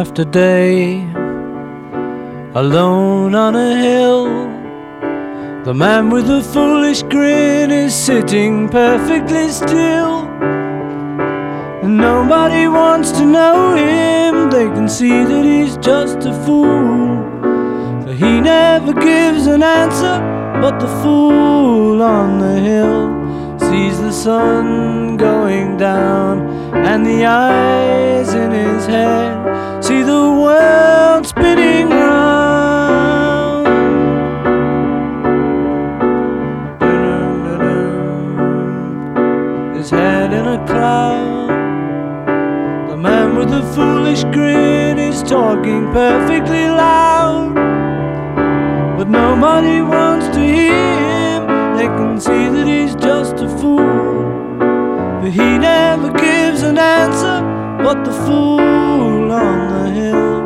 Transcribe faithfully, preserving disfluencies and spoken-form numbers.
after day, alone on a hill. The man with the foolish grin is sitting perfectly still, and nobody wants to know him. They can see that he's just a fool, for he never gives an answer. But the fool on the hill sees the sun going down, and the eyes in his head see the world spinning round. His head in a cloud. The man with the foolish grin is talking perfectly loud, but nobody wants to hear him. They can see that he's just a fool, but he never gives an answer. But the fool on the hill